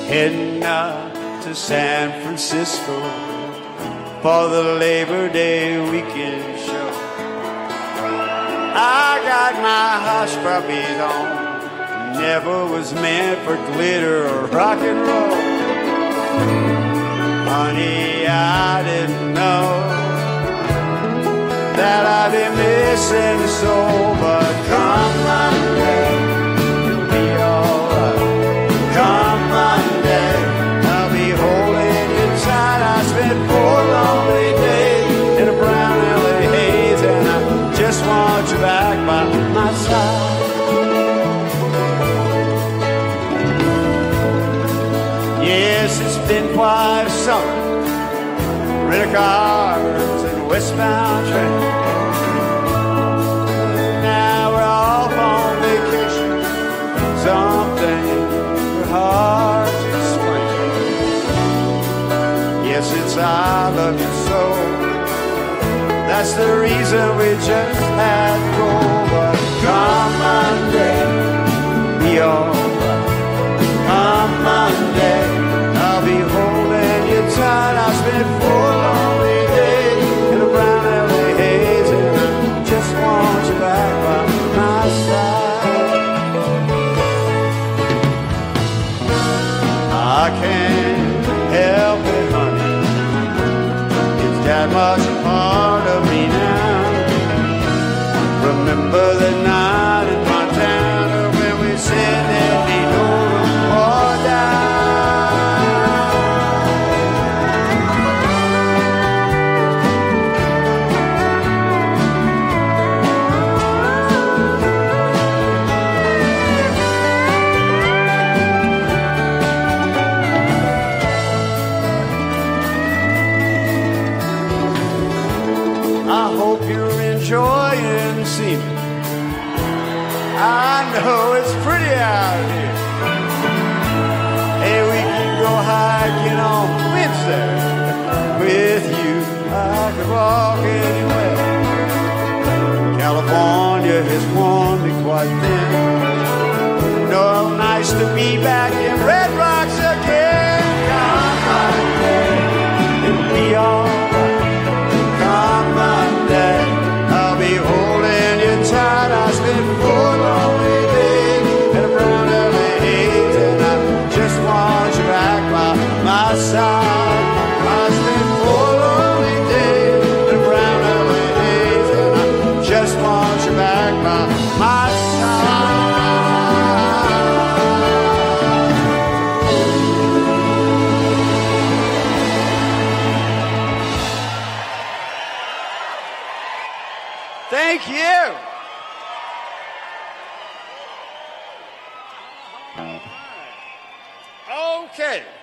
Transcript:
heading up to San Francisco for the Labor Day weekend show. I got my hush puppies on. Never was meant for glitter or rock and roll. Honey, I didn't know that I'd be missing so, but come Monday, it'll be alright. Come Monday, I'll be holding you tight. I spent 4 lonely days in a brown LA haze, and I just want you back by my side. Yes, it's been quite a summer. Rental cars and westbound trains. Now we're off on vacation. Something hard to explain. Yes, it's I love you so. That's the reason we just had to go. But come Monday, be alright. Come Monday, I'll be holding you tight. I spent 4 lonely days in a brown LA haze, and I just want you back by my side. I can't help it, honey. It's that much a part of me now. Remember the night in Montana when we said there'd be no more down. I hope you're enjoying seeing. I know it's pretty out here. Hey, we can go hiking on Wednesday. With you, I could walk anywhere. California has worn me quite thin. No, nice to be back in Red Rocks again. Come Monday, it'll be alright. Come Monday, I'll be holding you tight. I spent 4 lonely days in a brown LA haze, and I just want you back by my side. I spent 4 lonely days in a brown LA haze, and I just want you back by my side. Thank you. Okay.